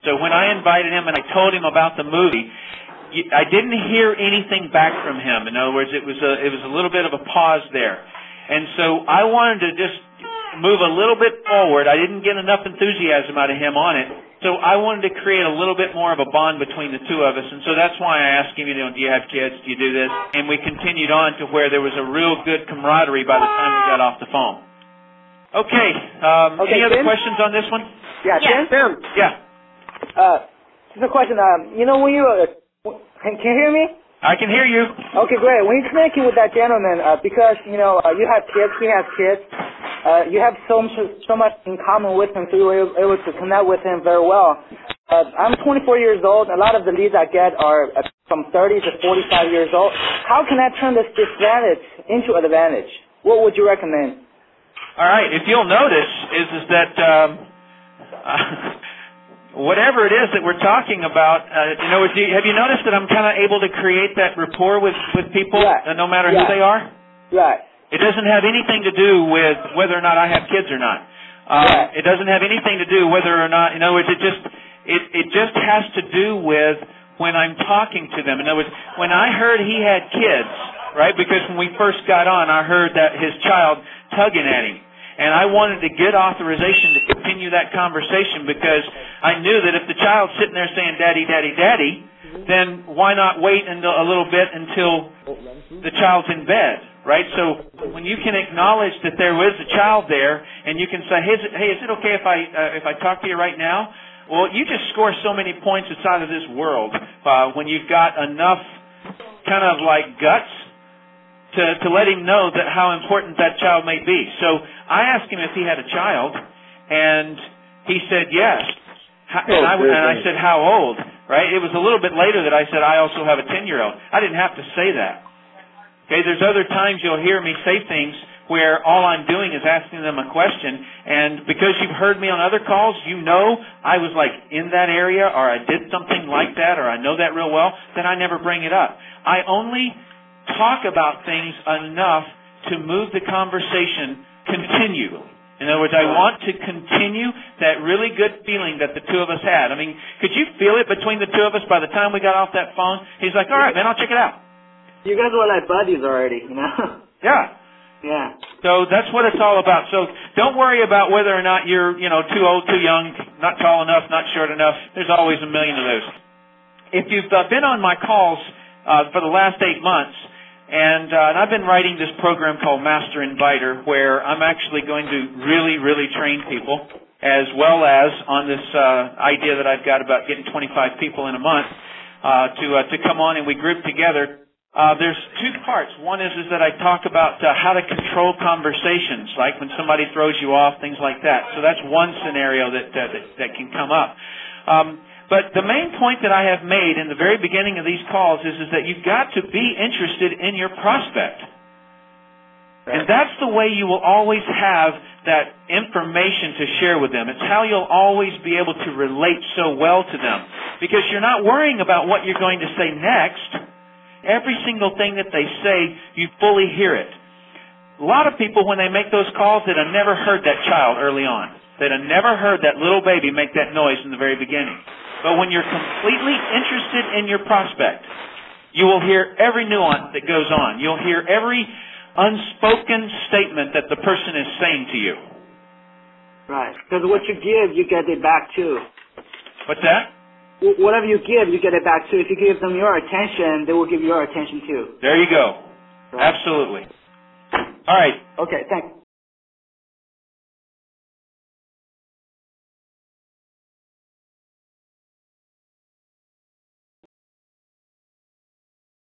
So when I invited him and I told him about the movie, I didn't hear anything back from him. In other words, it was a little bit of a pause there. And so I wanted to just move a little bit forward. I didn't get enough enthusiasm out of him on it. So I wanted to create a little bit more of a bond between the two of us. And so that's why I asked him, do you have kids? Do you do this? And we continued on to where there was a real good camaraderie by the time we got off the phone. Okay. Any other questions on this one? Yeah, Tim? Yeah. Just a question. When you can you hear me? I can hear you. Okay, great. When you're connecting with that gentleman, because you have kids, he has kids, you have so much in common with him, so you were able to connect with him very well. I'm 24 years old. A lot of the leads I get are from 30 to 45 years old. How can I turn this disadvantage into an advantage? What would you recommend? All right. If you'll notice, is that whatever it is that we're talking about, have you noticed that I'm kind of able to create that rapport with people, no matter who they are? Right. It doesn't have anything to do with whether or not I have kids or not. It doesn't have anything to do whether or not, in other words, it just has to do with when I'm talking to them. In other words, when I heard he had kids, right, because when we first got on, I heard that his child tugging at him. And I wanted to get authorization to continue that conversation because I knew that if the child's sitting there saying, Daddy, Daddy, Daddy, then why not wait a little bit until the child's in bed, right? So when you can acknowledge that there is a child there and you can say, hey, is it okay if I talk to you right now? Well, you just score so many points outside of this world when you've got enough kind of like guts to let him know that how important that child may be. So I asked him if he had a child, and he said yes. And I said, how old? Right? It was a little bit later that I said, I also have a 10-year-old. I didn't have to say that. Okay, there's other times you'll hear me say things where all I'm doing is asking them a question, and because you've heard me on other calls, I was like in that area, or I did something like that, or I know that real well, then I never bring it up. I only talk about things enough to move the conversation continue. In other words, I want to continue that really good feeling that the two of us had. I mean, could you feel it between the two of us by the time we got off that phone? He's like, all right, man, I'll check it out. You guys were like buddies already, Yeah. Yeah. So that's what it's all about. So don't worry about whether or not you're, too old, too young, not tall enough, not short enough. There's always a million of those. If you've been on my calls for the last 8 months, and I've been writing this program called Master Inviter, where I'm actually going to really, really train people, as well as on this idea that I've got about getting 25 people in a month to come on and we group together. There's two parts. One is that I talk about how to control conversations, like when somebody throws you off, things like that. So that's one scenario that can come up. But the main point that I have made in the very beginning of these calls is that you've got to be interested in your prospect. And that's the way you will always have that information to share with them. It's how you'll always be able to relate so well to them. Because you're not worrying about what you're going to say next. Every single thing that they say, you fully hear it. A lot of people, when they make those calls, that have never heard that child early on. That have never heard that little baby make that noise in the very beginning. But when you're completely interested in your prospect, you will hear every nuance that goes on. You'll hear every unspoken statement that the person is saying to you. Right. Because what you give, you get it back too. What's that? Whatever you give, you get it back too. If you give them your attention, they will give your attention too. There you go. Right. Absolutely. All right. Okay, thanks.